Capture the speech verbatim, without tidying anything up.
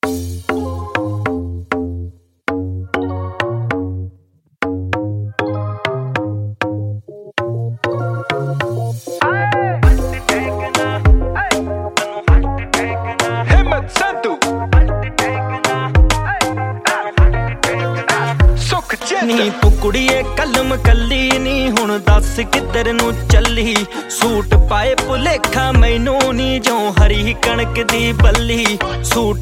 ਨੀ ਤੂੰ ਕੁੜੀਏ ਕਲਮ ਕੱਲੀ ਨੀ ਹੁਣ ਦੱਸ ਕਿੱਧਰ ਨੂੰ ਚੱਲੀ। ਸੂਟ ਪਾਏ ਭੁਲੇਖਾ ਮੈਨੂੰ ਨੀ ਜੋ ਹਰੀ ਕਣਕ ਦੀ ਬੱਲੀ। ਸੂਟ